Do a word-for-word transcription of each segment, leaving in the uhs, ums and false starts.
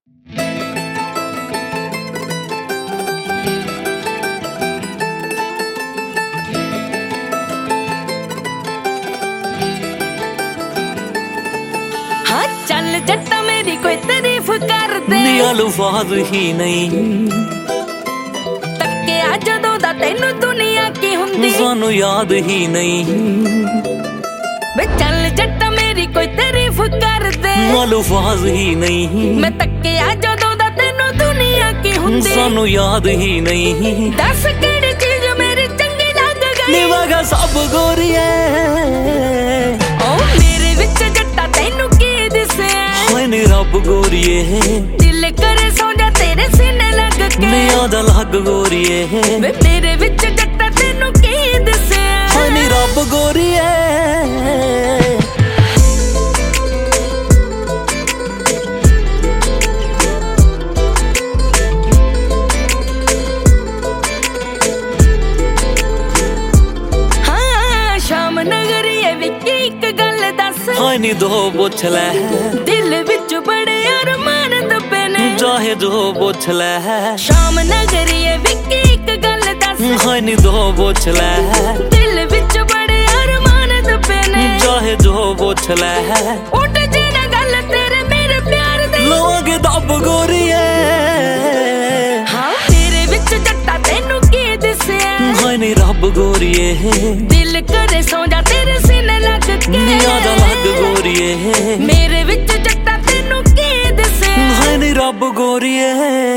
हाँ चल जट्टा मेरी कोई तारीफ कर दे, अल्फाज ही नहीं तक्के आ जदों दा तैनू दुनिया की हुंदी, सानू याद ही नहीं। वे चल जट्टा मेरी कोई तारीफ कर दे, अल्फाज ही नहीं मैं तक्के आ जदों दा तैनू दुनिया की हुंदी, सानू याद ही नहीं। दस केड़ी चीज मेरी चंगी लग गई, निवागा सब गोरिए ओ मेरे विच जट्टा तैनू की दिसे, हाय नी रब गोरिए दिल करे सौ जा तेरे सीने लग के, याद लग गोरिए वे मेरे विच जट्टा तैनू की दिसे, हाय नी रब गोरिए। हाय नी दो पुछ लै, दिल विच बड़े अरमान दबे ने, चाहे जो पुछ लै, शाम नगरीए विक्की एक गल दस, हाय नी दो पुछ लै, दिल विच बड़े अरमान दबे ने, चाहे जो पुछ लै, उठ जेना गल तेरे मेरे प्यार दे, लोगे दब गोरिए हाँ मेरे विच जट्टा तैनू की दिसे, हाय नी रब गोरिए दिल करे सौ जा तेरे सीने लग के, याद लग गोरिए मेरे विच जट्टा तैनू की दिसे, हाय नी रब गोरिए।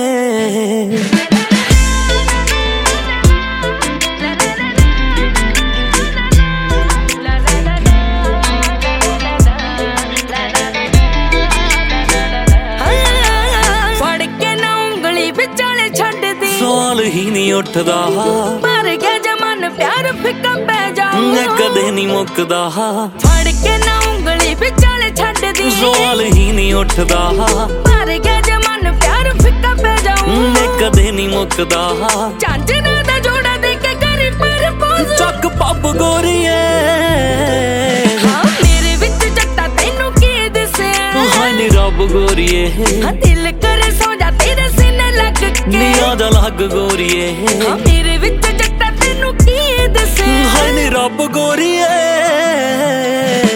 फड़ के ना उंगली विचाले छड्ड दी, सवाल ही नहीं उठदा, मर गया जमान प्यार फिक्का पै जाऊं, मैं कदे नहीं मुकदा, फड़ के ना उंगली विचाले छड्ड दी, सवाल ही नहीं उठदा, मर गया जमान प्यार फिक्का पै जाऊं, मैं कदे नहीं मुकदा, चांचना दा जोड़ा दे के करी प्रपोज, चक पब गोरिए हाँ मेरे विच जट्टा तैनू की दिसे, हाय नी रब गोरिए हाँ दिल करे सौ जा तेरे सीने लग के, याद लग गोरिए हाँ मेरे विच जट्टा तैनू की दिसे, हाय नी रब गोरिए।